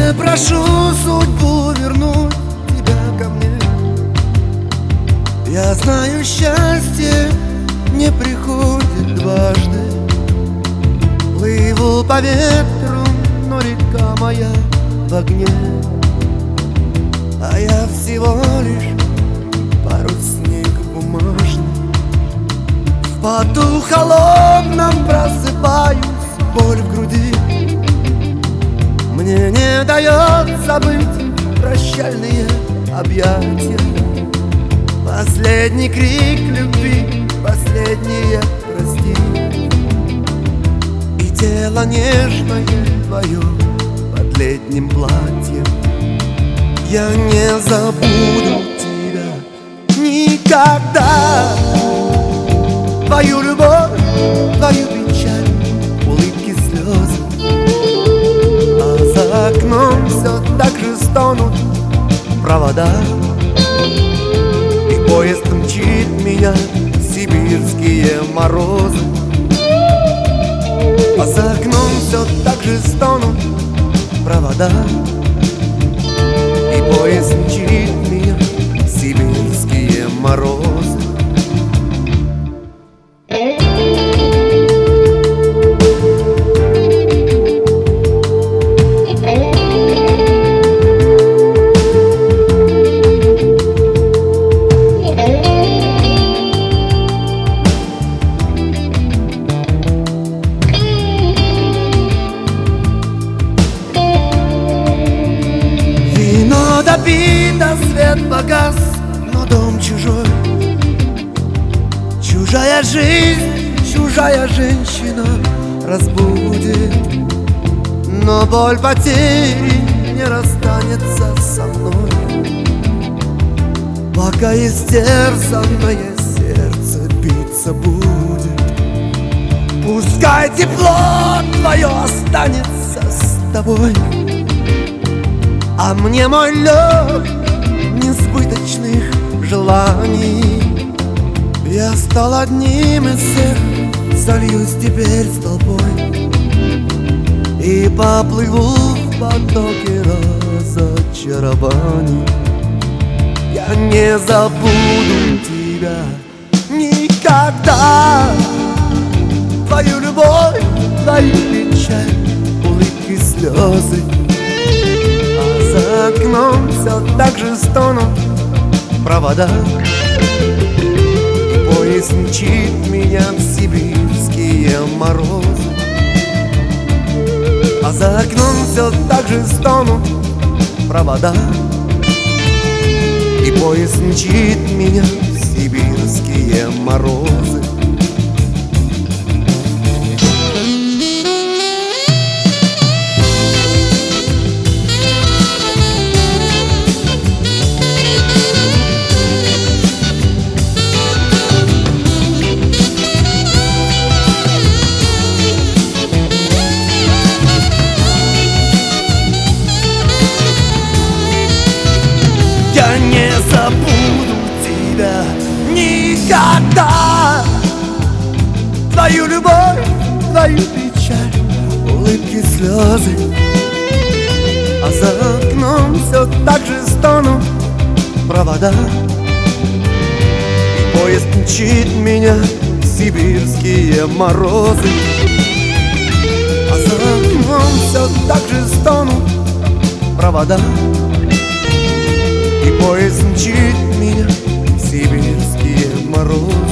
Не прошу судьбу вернуть тебя ко мне. Я знаю, счастье не приходит дважды. Плыву по ветру, но река моя в огне, а я всего лишь парусник бумажный. В поту холодном просыпаюсь, боль в груди мне не дает забыть прощальные объятия. Последний крик любви, последнее прости. И тело нежное твое под летним платьем. Я не забуду тебя никогда. Твою любовь, твою печаль, улыбки, слезы. А за окном все так же стонут провода. И поезд мчит меня в сибирские морозы. А за окном все так же стонут провода. И поезд мчит меня в сибирские морозы. Допито, свет погас, но дом чужой. Чужая жизнь, чужая женщина разбудит. Но боль потери не расстанется со мной, пока истерзанное сердце биться будет. Пускай тепло твое останется с тобой, а мне мой лед несбыточных желаний. Я стал одним из всех, сольюсь теперь с толпой и поплыву в потоке разочарований. Я не забуду тебя никогда. Твою любовь, твою печаль, улыбки, слезы. За окном все так же стонут провода. И поезд мчит меня в сибирские морозы. А за окном все так же стонут провода. И поезд мчит меня в сибирские морозы. Я не забуду тебя никогда. Твою любовь, твою печаль, улыбки, слезы. А за окном все так же стонут провода. И поезд мчит меня в сибирские морозы. А за окном все так же стонут провода. И поезд мчит меня в сибирские морозы.